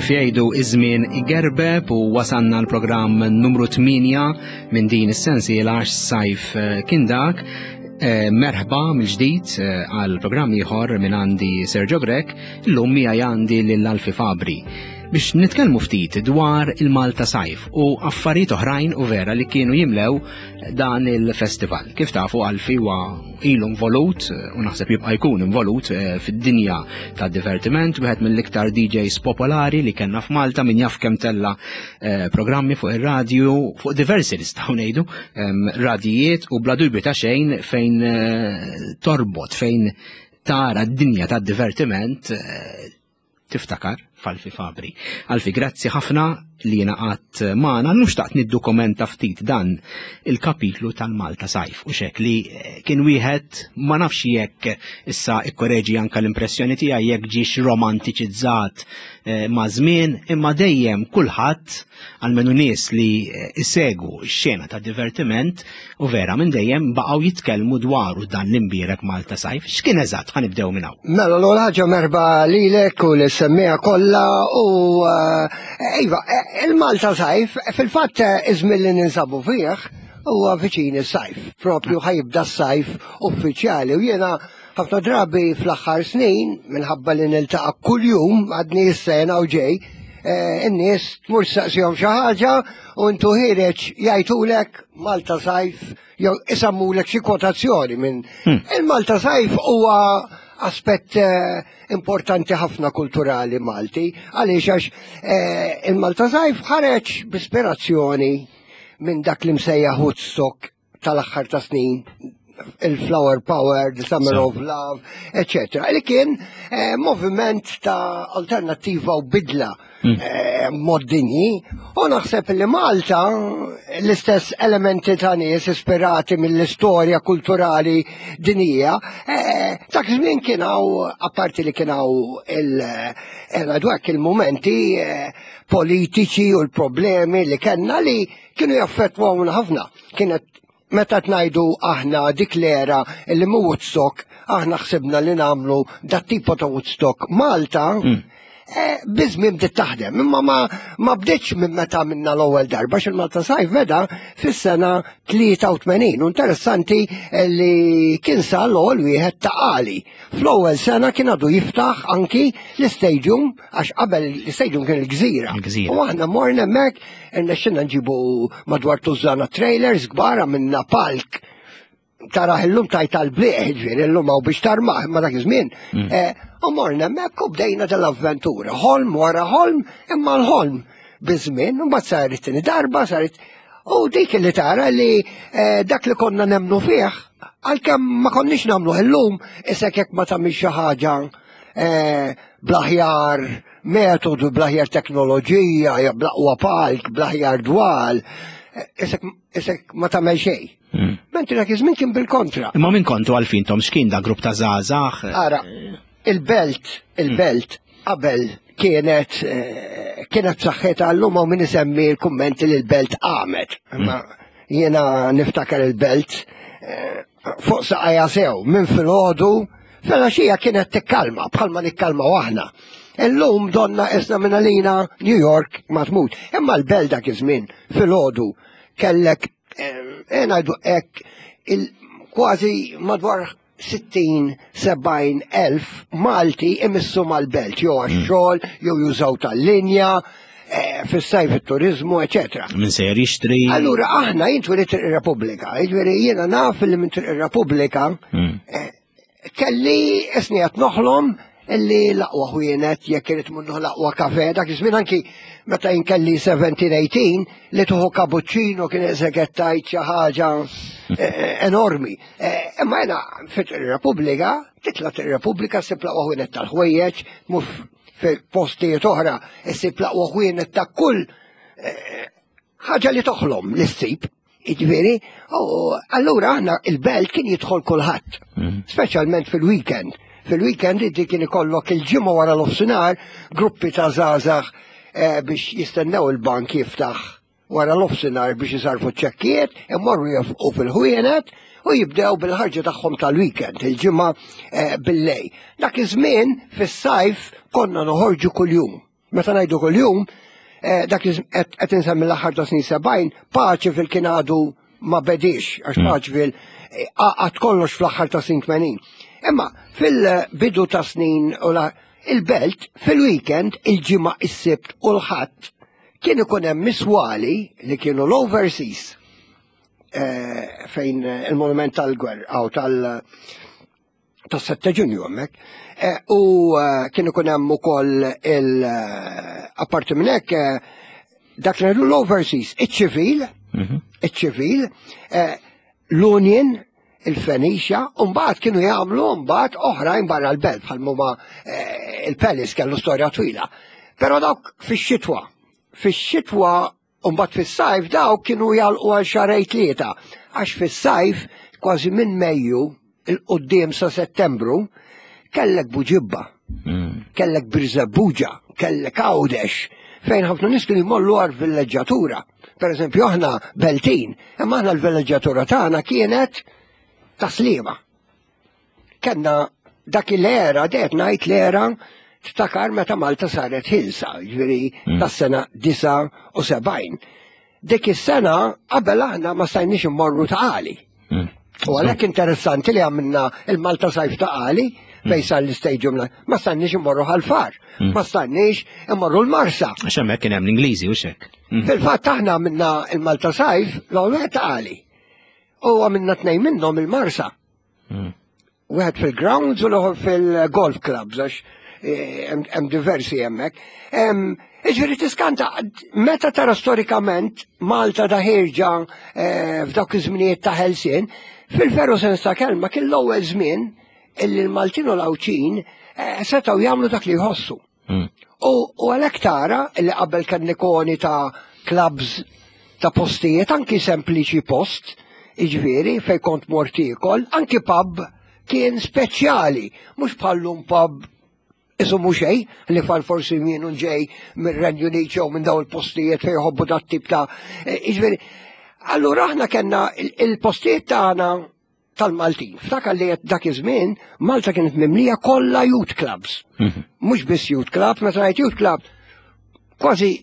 Kif jgħidu iż-żmien igerbeb u wasanna l-programm numru 8 minn din is-sensiela għax sajf kien dak. Merħba mill-ġdid għal programm ieħor minn għandi Sergio Grek, illum miegħi għandi lil Alfie Fabbri biex nitkellmu ftit dwar il-Malta Sajf u affarijiet oħrajn u vera li kienu jimlew dan il-festival. Kif tafu Alfie huwa ilu involut u naħseb jibqa' jkun involut fid-dinja tad-divertiment, wieħed mill-iktar DJs popolari li kellna f'Malta min jaf kemm tella programmi fuq ir-radju fuq diversi nistgħu ngħidu radijiet u bla dubju ta' xejn fejn torbot fejn tara d-dinja tad-divertiment tiftakar f'Alfie Fabbri. Alfie, grazzi ħafna li jiena qatt magħna, xtaqt niddokumenta ftit dan il-kapitlu tal-Malta Sajf u xek li kien wieħed ma nafx jekk issa ikkoreġi anke l-impressjoni tiegħi jekk ġiex romantiċizzat ma' żmien, imma dejjem kulħadd għalmenu nies li isegwu x-xena ta' divertiment u vera minn dejjem baqgħu jitkellmu dwaru dan l-imbierek Malta Sajf. X'kien eżatt ħanibdew minn hawn? Mela l-ewwel ħaġa merba lilek u lis-semmija kollha u iva il-Malta Sajf fil-fatt iż-żmien li ninsabu fih huwa viċin is-sajf, propju ħajibda s-sajf uffiċjali u jiena ħafna drabi fl-aħħar snin minħabba li niltaqa' kuljum għadni s-sena u ġej in-nies tmur saqsihom xi ħaġa u ntu ħireġ jgħidulek Malta Sajf jew isammulek xi kwotazzjoni minn il-Malta Sajf huwa aspett importanti ħafna kulturali Malti, għaliex għax il-Malta Sajf ħareġ b'ispirazzjoni minn dak li msejjaħ Woodstock tal-aħħar ta' snin, il-Flower Power, the Summer of Love, etc. Li kien moviment ta' alternattiva u bidla mod-dinji, u naħseb li Malta l-istess elementi ta' nies ispirati mill-istorja kulturali dinija, dak żmien kien hawn apparti li kien hawn dwar il-momenti politiċi u l-problemi li kellna li kienu jaffettwawna ħafna. Kienet meta tnajdu aħna dik l-era li mu Woodstock, aħna ħsibna li nagħmlu dat tipo ta' Woodstock Malta, bizmim bdiet taħdem, imma ma bdietx minn meta minna l-ewwel darba il-Malta Sajf beda fis-sena 83. Interessanti li kien sal ol wieħed ta' qali. Fl-ewwel sena kien għadu jiftaħ anki l-istadium għax qabel l-istadium kien il-Gżira. U aħna morna hemmhekk irnexxinna nġibu madwar tużana trailers kbar minna palk taraħ illum tajt għal-bliħ, ġviri, illum għaw biex tarmaħ, ma dak iż-żmien. U morna hemmhekk u bdejna dal-avventura. Ħolm wara ħolm, imma l-ħolm biż-żmien, u mbagħad saret tieni darba, saret. U dik li tara li dak li konna nemmnu fih, għalkemm ma konniex nagħmlu illum, isek jekk ma tagħmilx xi ħaġa blaħjar metodu, blaħjar teknoloġija, blaqwa palk, blaħjar dwal, isek ma tagħmel xejn. Menti dak iż-żmien kien bil-kontra. Imma min kontu għalfintom x'kien da grupp ta' żgħażagħ? Ara, il-belt qabel kienet b'saħħitha llum u min isemmi l-kummenti li l-belt għamet. Imma jiena niftakar il-belt fuq saqajja sew minn filgħodu fil-għaxija kienet tikkalma bħalma nikkalmaw aħna. Illum donna isna minn għalina New York ma tmut. Imma l-belt dak iż-żmien filgħodu kellek ngħidu hekk kważi madwar 60-70 elf Malti imissu mal-belt, jew għax-xogħol, jew jużaw tal-linja, fis-sajf it-turizmu, eċetera. Min se jixtri. Allura aħna jintwirid ir-Repubblika, jiġifieri jiena naf li minn ir-Repubblika kelli isni qed noħlom illi laqwa ħwienet jekk irid minnu laqwa kafe, dak iż-żmien anki meta jinkelli 17-18 li tuħu cappuccino kien eżekettajt xi ħaġa enormi. Imma jiena fit ir-Repubblika, titla' ir-Repubblika ssib laqwa ħwienet tal-ħwejjeġ, mhux fil-postijiet oħra issib laqwa ħwienet ta' kull ħaġa li toħlom li ssib. Jiġifieri, allura aħna il-belt kien jidħol kulħadd, speċjalment fil-weekend. Fil-weekend id kien ikollok il-ġimgħa wara l-ofsinhar gruppi ta' żgħażagħ biex jistennew il-bank jiftaħ wara l-ofsinhar biex isarfu ċekkijiet, immorru jafqu fil-ħwienet u jibdew bil-ħarġa tagħhom tal-weekend, il-ġimgħa bil-lej. Dak iż-żmien fis-sajf konna noħorġu kuljum. Meta ngħidu kuljum, dak qed insemmi l-aħħar ta' snin 70, Paċivil kien għadu ma bedix, għax Paċivil għad kollox fl-aħħar ta' snin 80. Imma fil-bidu ta' snin u il-belt fil-weekend, il-ġimgħa, is-sibt u l-ħadd kien ikun hemm miswali li kienu l-overseas fejn il-monument tal-gwerra aw tas-7 Ġunju hemmhekk. U kien ikun hemm ukoll apparti minn hekk dak li l-overseas, iċ-ċivil, l-Union, il-Fenicia, u mbagħad kienu jagħmlu mbagħad oħrajn barra l-belt bħal huma il-Pelis kellu storja twila. Però dawk fix-xitwa. Fix-xitwa u mbagħad fis-sajf dawk kienu jalqu għal xarej tlieta. Għax fis-sajf kważi minn Mejju il-qudiem sa Settembru kellek Buġibba, kellek Birzebbuġa, kellek Għawdex, fejn ħafna nies kienu jmorru għal villeġġatura. Pereżempju aħna Beltin, imma aħna l-villeġġatura tagħna kienet ta' Sliema. Kenna dak l-era, det ngħid l-era ftakar meta Malta saret ħilsa, ġifieri tas-sena 79. Dik is-sena qabel aħna ma stajniex immorru ta' Qali. U għalhekk interessanti li għamilna il-Malta sajf ta' Qali fejn sar l-istadium ma stajniex immorru ħal-Far, ma stajniex immorru l-Marsa. Għax hemmhekk kien hemm l-Ingliżi u xek. Fil-fatt aħna għamilna il-Malta sajf l-ewwel ta' Qali. U għamilna tnejn minnhom il-Marsa. Wieħed fil-grounds u l-oħor fil-golf clubs għax hemm diversi hemmhekk. Iġveri tiskanta, meta tara storikament Malta ta' ħirġa f'dawk iż-żminijiet ta' ħelsien, fil-veru sens ta' kelma kien l-ewwel żmien illi l-Maltin u l-Awċin setgħu jagħmlu dak li jħossu. U għalhekk tara illi qabel kien ikoni ta' clubs ta' postijiet, anki sempliċi post, iġveri fejn kont mort ikol, anki pub kien speċjali, mhux bħallum pub isumu xej, li fal forsi mienu ġej mir-Renju Unit jew minn daw il-postijiet fejn jħobbu dat tip ta' iġveri. Allura aħna kellna il-postijiet tagħna tal-Maltin. Ftakar li dak iż-żmien Malta kienet mimlija kollha youth clubs. Mhux biss youth club, meta ngħid youth club, kważi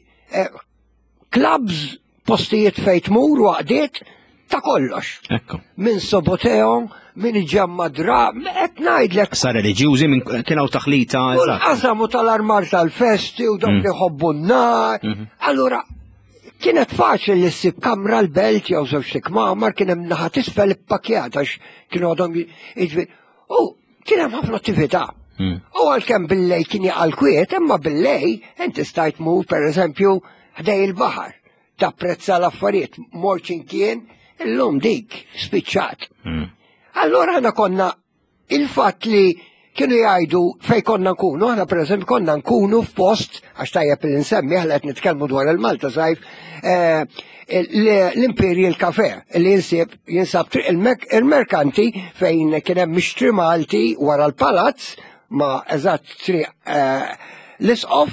clubs postijiet fejn tmur waqdiet ta' kollox. Minn Soboteo, minn Ġammadra, qed ngħidlek. Sa reliġjużi minn kienu taħlita. U l-qasamu tal-armar tal-festi u dawk li ħobbu n-nar. Allura kienet faċli li ssib kamra l-belt jew żewġ tikmamar kien hemm naħa tisfel ippakjat għax kienu għadhom jiġri. U kien hemm ħafna attività. U għalkemm billej kien jaqal kwiet, imma billej inti stajt mur pereżempju ħdej il-baħar tapprezza l-affarijiet morċin kien illum dik spiċċat. Allora ħana konna il-fatt li kienu jgħidu fej konna nkunu, ħana per eżempju konna nkunu f'post, għax tajjeb il-nsemmi, ħala qed nitkellmu dwar il-Malta sajf, l-Imperial Cafe, li jinsab il-merkanti fejn kien hemm mixtri Malti wara l-palazz, ma eżatt triq l-isqof,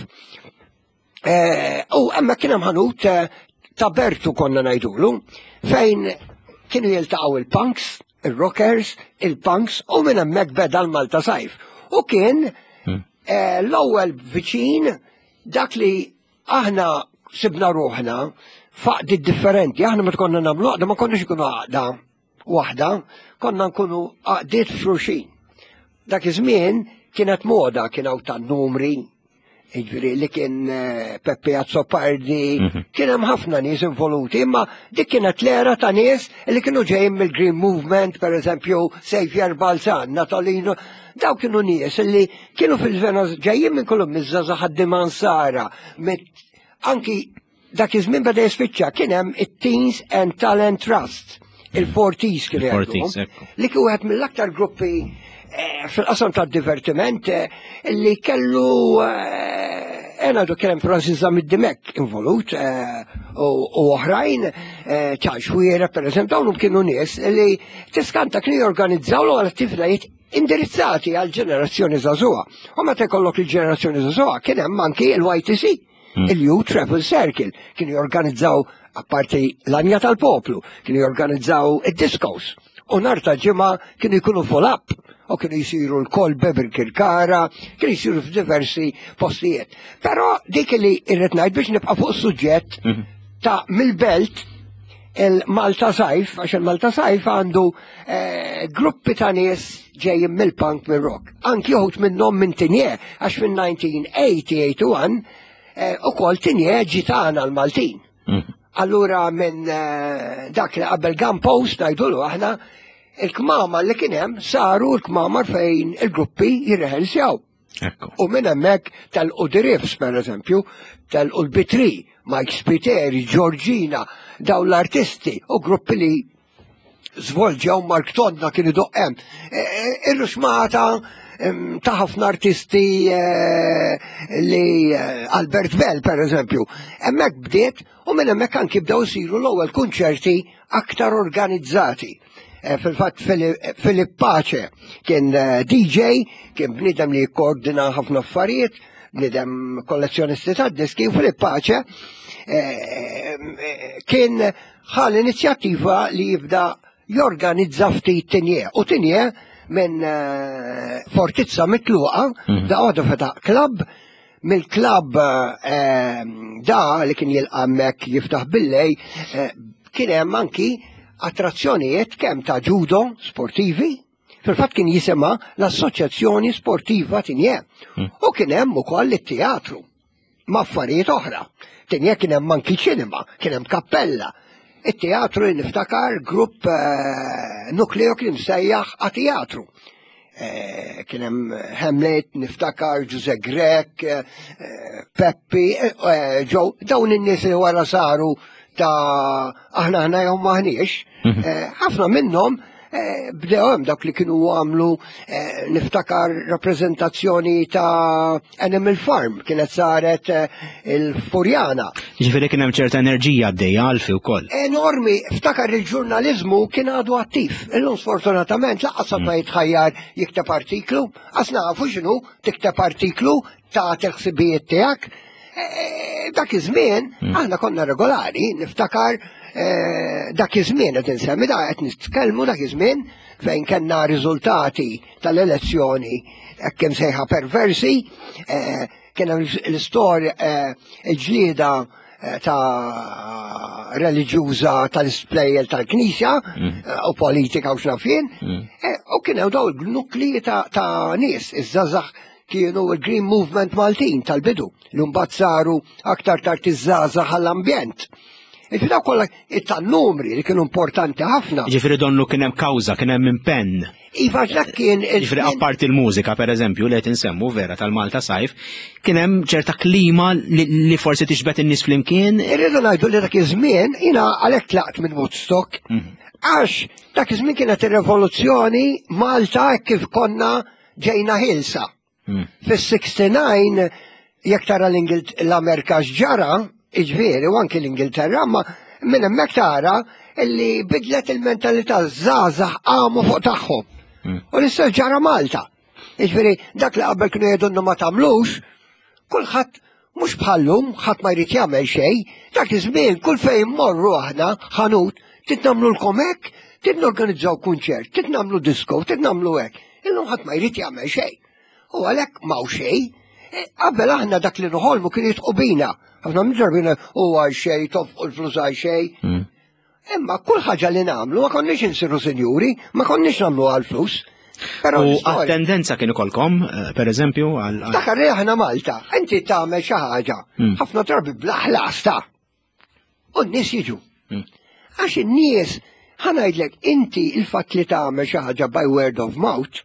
u hemmhekk kien hemm ħanut ta' Bertu konna ngħidulu, fejn kienu jiltaqgħu il-punks, il-rockers, il-punks, u minn hemmhekk beda l-Malta sajf. U kien l-ewwel viċin dak li aħna sibna ruħna faqdi differenti, aħna ma konna nagħmlu għaqda, ma konniex ikunu għaqda waħda, konna nkunu għaqdiet f'xulxin. Dak iż-żmien kienet moda kien hawn tan-numri, jiġri li kien Peppe Azzopardi, kien hemm ħafna nies involuti, imma dik kienet l-era ta' nies li kienu ġejjin mill-Green Movement, pereżempju Xavier Balzan, Natalino, daw kienu nies li kienu fil-Vena ġejjin minn kollhom miż-żaża ħaddiman Sara, anki dak iż-żmien beda jispiċċa kien hemm it-Teens and Talent Trust, il-40s kienu jgħidulhom, li kien wieħed mill-aktar gruppi fil-qasam ta' divertiment li kellu għadu kien Francis Zamid-Dimek involut u oħrajn ċaċwira per eżempju dawnhom kienu nies li tiskanta kienu jorganizzaw l attivitajiet indirizzati għal ġenerazzjoni żagħżugħa. U meta jkollok il-ġenerazzjoni żagħżugħa kien hemm anki il-YTC, il-Youth Travel Circle, kienu jorganizzaw apparti l-Anja tal-Poplu, kienu jorganizzaw id-diskos. u nhar ta' ġimgħa kienu jkunu full-up. U kienu jisiru l-kolbe bil-Kirkara, kienu jisiru f'diversi postijiet. Però dik li irrid ngħid biex nibqa' fuq suġġett ta' mill-belt il-Malta Sajf, għax il-Malta Sajf għandu gruppi ta' nies ġejjin mill-punk mill-rock. Anki joħut minnhom minn Tinje, għax fin-1981 ukoll Tinje ġitana l-Maltin. Allura minn dak li qabel Gun Post ngħidulu aħna il-kmamar li kien hemm saru l-kmamar fejn il-gruppi jirreħelsjaw. U minn hemmhekk telqu The Riffs pereżempju, telqu l-Bitri, Mike Spiteri, Georgina, dawn l-artisti u gruppi li żvolġew Mark Tonna kienu doqqem. Ir-ruxmata ta' ħafna artisti li Albert Bell pereżempju. Hemmhekk bdiet u minn hemmhekk anki bdew isiru l-ewwel kunċerti aktar organizzati. Fil-fatt Filip Pace kien DJ, kien bniedem li jikkoordina ħafna affarijiet, bniedem kollezzjonisti ta' diski, u Filip Pace kien ħal inizjattiva li jibda jorganizza ftit Tinje. U Tinje minn Fortizza mitluqa da għadu feta klab, mill-klab da li kien jilqa' hemmhekk jiftaħ billej, kien hemm anki attrazzjonijiet kemm ta' judo sportivi, fil-fatt kien jisimha l-Assoċjazzjoni Sportiva Tinje. U kien hemm ukoll it-teatru ma' affarijiet oħra. Tinje kien hemm anki ċinema, kien hemm kappella. It-teatru niftakar grupp nukleo kien msejjaħ għat-teatru. Kien hemm Hamlet, niftakar Giuseppe Grek, Peppi, Joe, dawn in-nies li wara saru ta' aħna jom maħniex, ħafna minnhom bdew hemm dak li kienu għamlu niftakar rappreżentazzjoni ta' Animal Farm kienet saret il-Furjana. Ġifieri kien hemm ċerta enerġija għaddejja għalfi wkoll. Enormi, ftakar il-ġurnaliżmu kien għadu attiv. Illum sfortunatament laqqas ma jitħajjar jikteb artiklu, għas nafu x'inhu tikteb artiklu ta' il-ħsibijiet tiegħek. Dak iż-żmien aħna konna regolari, niftakar dak iż-żmien qed insemmi da qed nitkellmu dak iż-żmien fejn kellna riżultati tal-elezzjoni hekk hemm sejħa perversi, kien hemm l-istorja l-ġlieda ta' reliġjuża tal-isplejjel tal-Knisja u politika u x'nafien, u kien hemm dawn il-nukliji ta' nies iż-żażaħ kienu il-Green Movement Maltin tal-bidu, l-umbat saru aktar tard iż-żgħażagħ għall-ambjent. Daw kollha it-tan-numri li kienu importanti ħafna. Ġifieri donnu kien hemm kawża, kien hemm impenn. Iva dak kien. Ġifieri apparti il-mużika pereżempju li qed insemmu vera tal-Malta Sajf, kien hemm ċerta klima li forsi tixbet in-nies flimkien. Irridu ngħidu li dak iż-żmien jiena għalhekk tlaqt minn Woodstock għax dak iż-żmien kienet ir-revoluzzjoni Malta kif konna ġejna ħilsa. Fis-69 jekk tara l-Amerika x'ġara, iġveri, u anki l-Ingilterra, ma minn hemmhekk tara illi bidlet il-mentalità żgħażagħ qamu fuq tagħhom. U l-istess ġara Malta. Iġveri, dak li qabel kienu jgħidulna ma tagħmlux, kulħadd mhux bħallhom, ħadd ma jrid jagħmel xejn, dak iż-żmien kull fejn morru aħna ħanut, trid nagħmlulkom hekk, trid norganizzaw kunċert, trid nagħmlu disko, trid nagħmlu hekk. Illum ħadd ma jrid jagħmel xejn. U għalhekk m'hawn xejn, qabel aħna dak li noħolmu kien jitqu bina. Ħafna miġarbina u għal xejn, tofqu l-flus għal xejn. Imma kull ħaġa li nagħmlu ma konniex insiru sinjuri, ma konniex nagħmlu għal flus. U għat-tendenza kienu kolkom, pereżempju, għal. Dakar li aħna Malta, inti tagħmel xi ħaġa, ħafna drabi bl-aħlas ta' u n-nies jiġu. Għax in-nies ħanajdlek inti il-fatt li tagħmel xi ħaġa by word of mouth.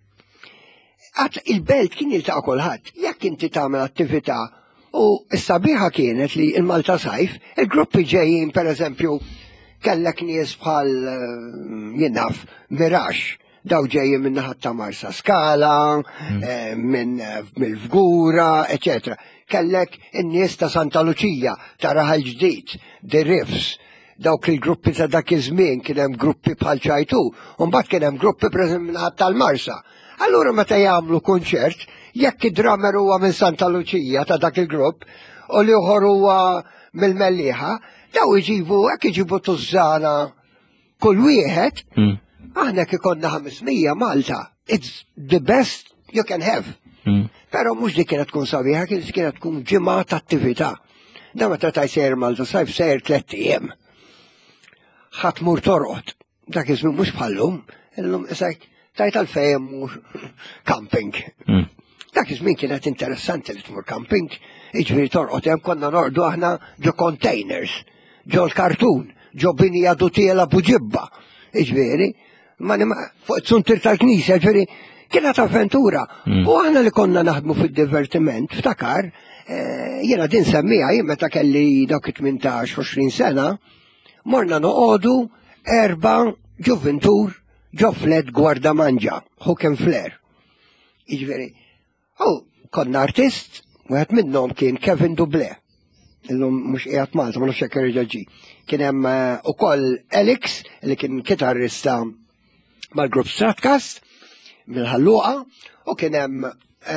Għat il-belt kien jiltaqa' kulħadd, jekk inti tagħmel attività u s-sabiħa kienet li il-Malta Sajf, il-gruppi ġejjin pereżempju kellek nies bħal jinnaf Mirax, daw ġejjin minn naħat ta' Marsa Skala, minn mill-Fgura, eċetera. Kellek in-nies ta' Santa Lucia, ta' Raħal Ġdid, The Riffs, dawk il-gruppi ta' dak iż-żmien kien hemm gruppi bħal ċajtu, u mbagħad kien hemm gruppi pereżempju minn naħat tal-Marsa. Allura meta jagħmlu kunċert, jekk id-drummer huwa minn Santa Lucia ta' dak il-grupp u li uħor huwa mill-Mellieħa, daw iġibu hekk iġibu tużżana kull wieħed aħna kikonna 500 Malta. It's the best you can have. Pero mux dik kienet tkun sabiħa, kienet tkun ġimgħa ta' attività. Da meta taj sejr Malta sajf sejr 3 ijiem. Ħatmur torqod. Dak iżmin mhux bħallum, illum isek tajt għalfejn mur camping. Dak iżmin kienet interessanti li tmur camping, jiġifieri torqod hemm konna norqdu aħna ġo containers, ġo l-kartun, ġo bini għadu tiela buġibba. Jiġifieri, fuq it-suntir tal-Knisja, jiġifieri kienet avventura. U aħna li konna naħdmu fid-divertiment, ftakar, jiena din semmija jien meta kelli dak 18-20 sena, morna noqogħdu 4 ġuventur ġoflet Gwardamanġa, Hook and Flare. Jiġifieri, konna artist, wieħed minnhom kien Kevin Dublé. Illum mhux qiegħed Malta, ma nafx hekk irġa' ġie. Kien hemm ukoll Alex li kien kitarrista mal-grupp Stratcast mill-Ħalluqa, u kien hemm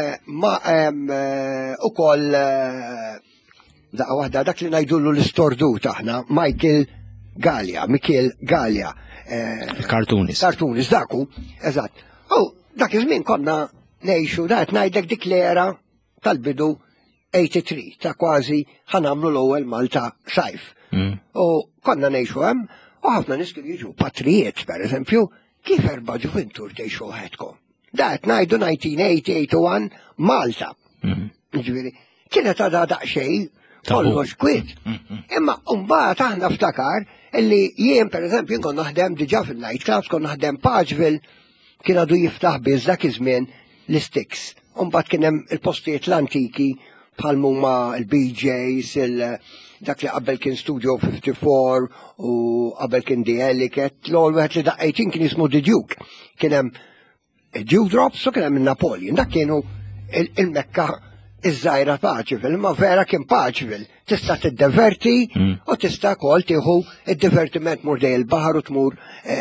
ukoll daqqa waħda dak li ngħidulu l-istordu taħna, Michael Gallia. Cartoonist daku, eżatt. Dak iż-żmien konna ngħixu dat ngħidlek dik l-era tal-bidu 83 ta' kważi ħanamlu l-ewwel Malta sajf. U konna ngħixu hemm, u ħafna nies kienu jiġu patrijiet, pereżempju, kif 4 ġuventur tgħixu waħedkom. Dat ngħidu 1981 Malta. Ġifieri, kienet għadha daqsxejn kollox kwiet. Imma mbagħad aħna ftakar illi jien pereżempju nkun naħdem diġà fil-night clubs, kon naħdem Paġville, kien għadu jiftaħ biż dak iż-żmien l-Sticks. Mbagħad kien hemm il-postijiet l-antiki bħal huma l-BJs, dak li qabel kien Studio 54 u qabel kien The Ellicat, l-ewwel wieħed li daqqejtin kien jismu The Duke. Kien hemm Dewdrops u kien hemm Napoleon. Dak kienu il-Mekka iż-żgħira Paġville, ma vera kien Paġville. Tista' tiddeverti u tista' wkoll tieħu id-divertiment mur dej il-baħar u tmur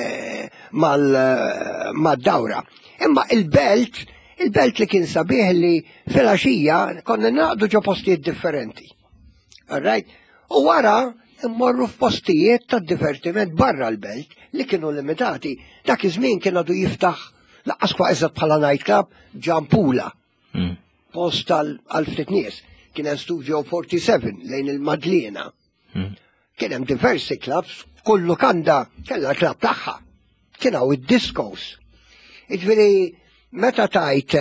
mad-dawra. Imma il-belt li kien sabiħ li fil-għaxija konna naqdu ġo postijiet differenti. All right? U wara immorru f'postijiet ta' divertiment barra l-belt li kienu limitati. Dak iż-żmien kien għadu jiftaħ laqqas kwa eżatt bħala night club ġampula. Post għal ftit nies. Kien hemm Studio 47 lejn il-Madlina. Kien hemm diversi clubs, kullu kellha club tagħha. Kien hawn id-discos. Jiġifieri meta tajt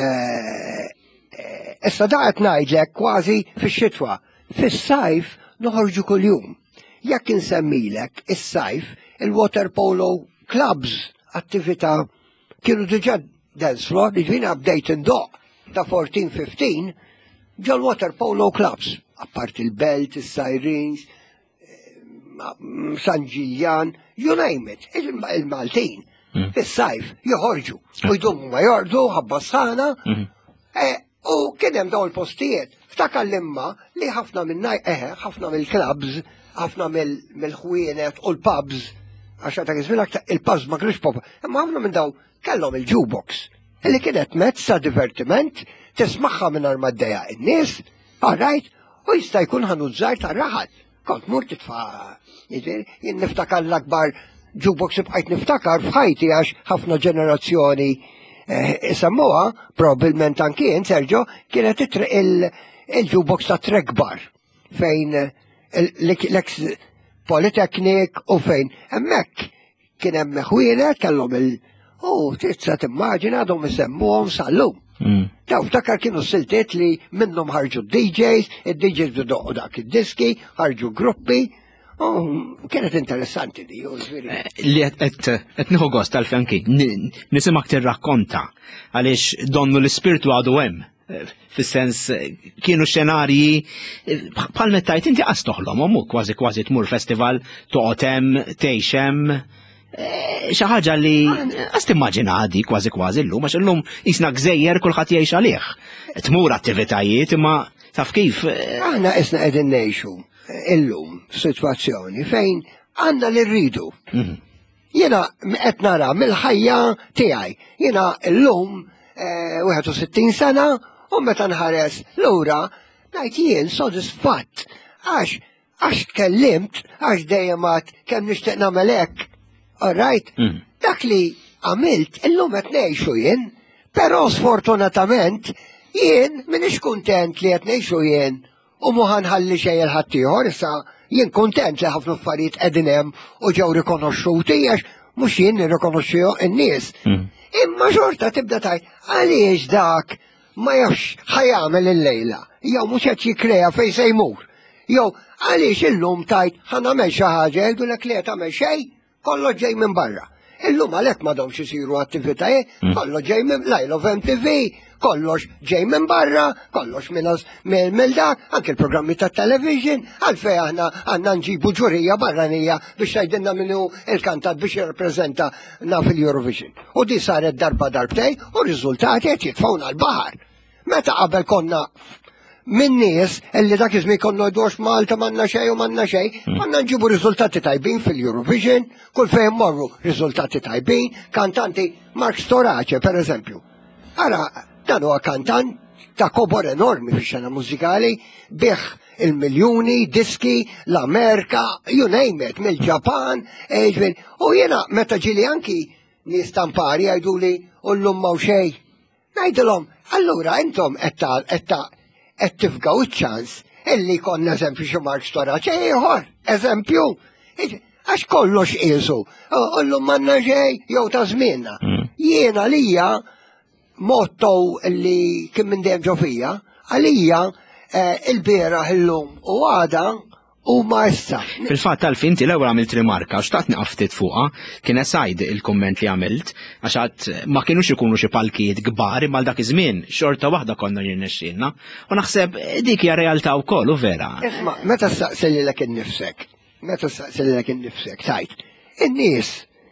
issa daqet ngħidlek kważi fix-xitwa, fis-sajf noħorġu kuljum. Jekk insemmilek is-sajf, il-water polo clubs attività kienu diġà dance floor, jiġifieri bdejt indoq ta' 14-15 ġol water polo clubs, apart il-Belt, is-Sirens, San Ġiljan, you name it, il-Maltin. Fis-sajf joħorġu, u jdumu ma jordu, ħabbassana, u kien hemm dawn il-postijiet. Ftakar l-imma li ħafna mill-clubs, ħafna mill-ħwienet u l-pubs, għaxa ta' għizmin il-pubs ma kienux pop, imma ħafna minn daw kellhom il-jukebox, illi kienet mezz ta' divertiment, tismaħħa minn armaddeja in-nies, għarajt, u jista' jkun ħanu żgħar ta' raħal. Kont mur titfa' jien niftakar l-akbar jukebox bqajt niftakar f'ħajti għax ħafna ġenerazzjoni isammuha, probabbilment anki Sergio, kienet il-jukebox ta' Trek Bar fejn l-ex Polytechnic u fejn hemmhekk kien hemm ħwienet kellhom tista' timmaġina għadhom isemmuhom sal-lum. Daw ftakar kienu siltiet li minnhom ħarġu DJs, id-DJs bidoqqu dak id-diski, ħarġu gruppi. Kienet interessanti di. Li qed nieħu gost tal-fjanki, nisimak tirrakkonta għaliex donnu l-ispirtu għadu hemm. Fis-sens kienu xenarji bħal mettajt inti qas toħlomhom u kważi tmur festival toqgħod hemm tgħix hemm. Xi ħaġa li qas timmaġina għadi kważi llum għax illum isna gżejjer kulħadd jgħix għalih. Tmur attivitajiet imma taf kif. Aħna isna qegħdin ngħixu illum f'sitwazzjoni fejn għandna li rridu. Jiena qed nara mill-ħajja tiegħi. Jiena llum 61 sena u meta nħares lura ngħid jien sodisfatt għax tkellimt għax dejjem kemm nixtieq nagħmel hekk. All right? Dak li għamilt illum qed ngħixu jien, però sfortunatament jien m'iniex kuntent li qed ngħixu jien u mu ħanħalli xejn il-ħadd ieħor, issa jien kuntent li ħafna affarijiet qegħdin hemm u ġew rikonoxxuti għax mhux jien nirrikonoxxu n-nies. Imma xorta tibda tgħid għaliex dak ma jafx ħajamel il-lejla, jew mhux qed jikkrea fejn se jmur. Jew għaliex illum tajt ħanamel xi ħaġa jgħidulek li qed tagħmel xejn, kollox ġej minn barra. Illum għalhekk m'għadhomx isiru attivitajiet, kollox ġej minn Lyle of MTV, kollox ġej minn barra, kollox minn dak, anke l-programmi tat-television, għalfejn aħna għandna nġibu ġurija barranija biex tgħidilna minnu il-kantat biex jirrappreżenta naf il-Eurovision. U di saret darba darbtej u r-riżultati qed jitfgħuna l-baħar. Meta qabel konna min nies illi dak iżmi konna jdux Malta m'għandna xejn u m'għandna xejn, konna nġibu riżultati tajbin fil-Eurovision, kull fejn morru riżultati tajbin, kantanti Mark Storace pereżempju. Ara dan huwa kantant ta' kobor enormi fix-xena mużikali, bih il-miljuni, diski, l-Amerika, you name it, mill-Ġapan, u jiena meta ġili anki nies tampari jgħiduli u llum m'hawn xejn. Ngħidilhom, allura intom qed tifgaw iċ-ċans illi konna eżempju xi Mark Storace ieħor, eżempju. Għax kollox qisu, llum m'għandna xejn jew ta' żmienna. Jiena għalija motto li kien minn dejjem ġo fija, għalija il-bieraħ illum u għada u ma issa. Fil-fatt tal-fin inti l-ewwel għamilt rimarka, xtaqt naqftit fuqha, kien esajd il-kumment li għamilt, għax għad ma kienux ikunu xi palkijiet kbar imma dak iż-żmien xorta waħda konna jirnexxielna, u naħseb dik hija realtà wkoll u vera. Isma' meta staqsellilek innifsek, tajt, in-nies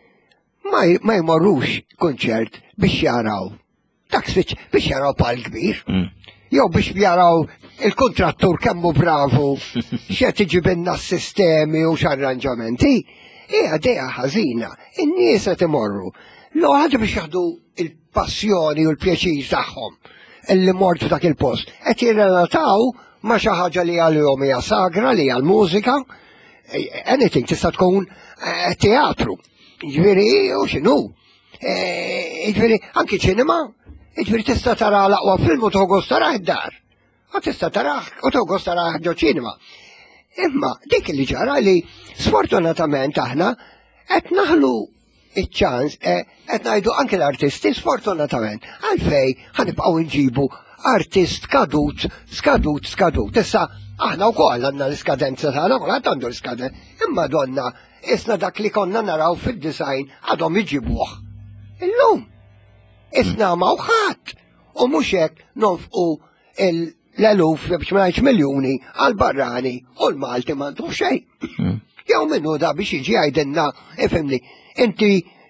ma jmorrux kunċert biex jaraw dak biex jaraw pal kbir. Jew biex jaraw il-kontrattur kemmu bravu, x'qed iġibilna s-sistemi u x'arranġamenti. Hija dejja ħażina, in-nies qed imorru. L-għadu biex jaħdu il-passjoni u l-pjaċir tagħhom illi mortu dak il-post. Qed jirrelataw ma' xi ħaġa li għalihom hija sagra li hija l-mużika. Anything tista' tkun teatru. Jiġifieri u x'inhu. Jiġifieri anki ċinema. Iġveri tista' tara l-aqwa film u toħgos taraħ id-dar. U tista' taraħ u toħgos taraħ ġo ċinema. Imma dik li ġara li sfortunatament aħna qed naħlu iċ-ċans, qed ngħidu anke l-artisti sfortunatament għalfej ħanibqgħu nġibu artist skadut. Issa aħna wkoll għandna l-iskadenza tagħna, kulħadd għandu l-iskadenza. Imma donna isna dak li konna naraw fid-design għadhom iġibuh. Illum isna mawħat u mhux hekk nonfqu l-eluf biex ma ngħidx miljuni għall-barrani u l-Malti m'għandhom xejn. Jew minnu da biex jiġi jgħidilna ifhimni, inti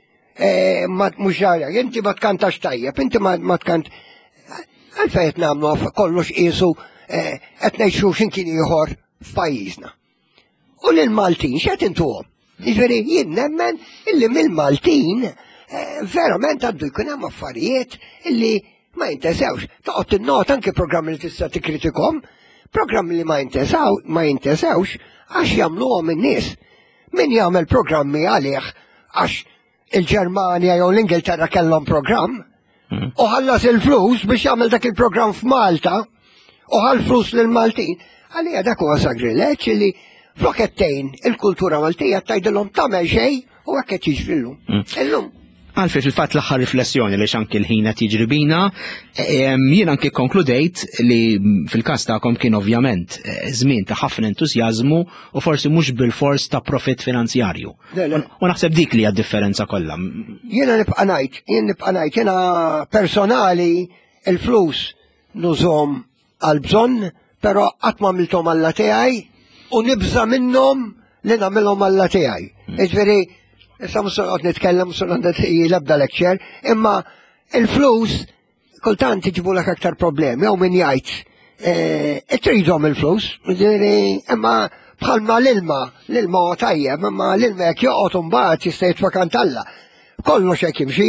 mhux ġarjak, inti ma tkantax tajjeb, inti ma tkant għalfejn qed nagħmlu kollox qisu qed ngħixu x'imkien ieħor f'pajjiżna. U lill-Maltin x'qed intuhom? Jiġifieri jien nemmen illi mill-Maltin verament għandu jkun hemm affarijiet illi ma jintesewx. Toqgħod tinnota anke programmi li tista' tikkritikhom, programmi li ma jintesewx għax jagħmluhom in-nies. Min jagħmel programmi għalih għax il-Ġermanja jew l-Ingilterra kellhom programm u ħallas il-flus biex jagħmel dak il-programm f'Malta u ħall flus lil Maltin. Għalija dak huwa sagrileġġ li flokettejn il-kultura Maltija tgħidilhom tagħmel xejn u hekk qed jiġri llum. Għalfej fil-fatt l-aħħar riflessjoni li xanki l-ħin qed jiġri bina, jien anke konkludejt li fil-każ tagħkom kien ovvjament żmien ta' ħafna entużjażmu u forsi mhux bil-fors ta' profitt finanzjarju. U naħseb dik li hija d-differenza kollha. Jiena nibqa' ngħid, jiena personali il-flus nużhom għal bżonn, però qatt ma għamilthom Alla tiegħi u nibża minnhom li nagħmilhom Alla tiegħi. Jiġifieri issa mhux noqgħod nitkellem mhux noqgħod l-ebda lecture, imma il-flus kultant iġibulek aktar problemi jew min jgħid tridhom il-flus, imma bħalma l-ilma huwa tajjeb, imma l-ilma jekk joqgħod imbagħad jista' jitfakant Alla. Kollox hekk jimxi,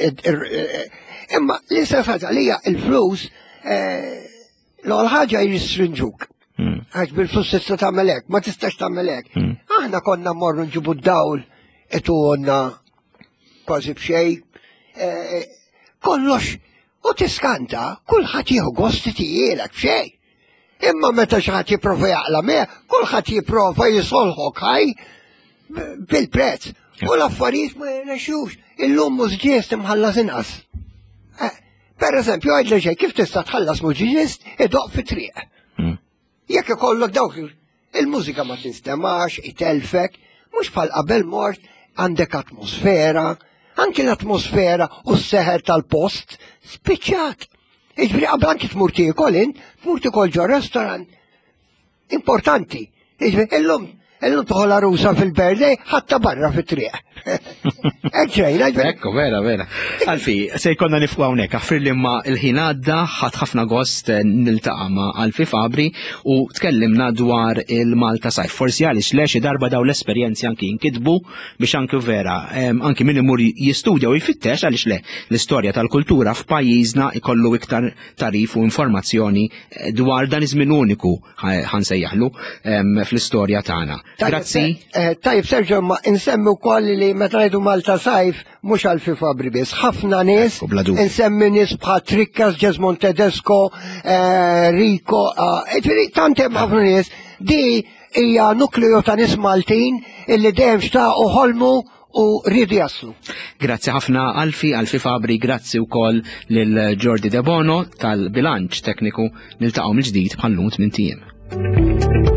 imma l-istess ħaġa li hija il-flus l-ewwel ħaġa jirristrinġuk. Għax bil-flus tista' tagħmel hekk, ma tistax tagħmel hekk. Aħna konna mmorru nġibu d-dawl etu għonna kważi b'xej, kollox u tiskanta, kulħadd jieħu gost tiegħek f'xejn. Imma meta xi ħadd jipprova jaqla kulħadd jipprova jisolħok ħaj bil-prezz. U l-affarijiet ma jirnexxux. Illum mużġiest imħallas inqas. Per eżempju, għajdli xejn, kif tista' tħallas mużġiest idoq fit-triq. Jekk ikollok dawk il-mużika ma tinstemax, itelfek, mhux bħal qabel mort għandek atmosfera, anke l-atmosfera u s-seħer tal-post spiċċat. Iġbri qabel anke tmur tikol ġo restorant importanti. Iġbri illum toħla rusa fil-birthday ħatta barra fit-triq. Ekku, vera. Alfi, se jkollna nifqu hawnhekk, affir li ma il-ħin għadda ħadd ħafna gost niltaqa' ma' Alfi Fabbri u tkellimna dwar il-Malta Sajf. Forsi għaliex le xi darba daw l-esperjenzi anki jinkitbu biex anki vera anki min imur jistudja u jfittex għaliex le l-istorja tal-kultura f'pajjiżna ikollu iktar tarif u informazzjoni dwar dan iż-żmien uniku ħansejjaħlu fl-istorja tagħna. Grazzi. Tajb, Sergio, ma insemmi wkoll li meta ngħidu Malta Sajf mhux Alfi Fabbri biss, ħafna nies insemmi nies bħal Trikkas, Jesmond Tedesco, Rico, tant hemm ħafna nies, di hija nukleo ta' nies Maltin illi dejjem xtaqu ħolmu u rridu jaslu. Grazzi ħafna Alfi Fabbri, grazzi wkoll lil Jordi De Bono tal-bilanċ tekniku niltaqgħu mill-ġdid bħal-lum 8 ijiem.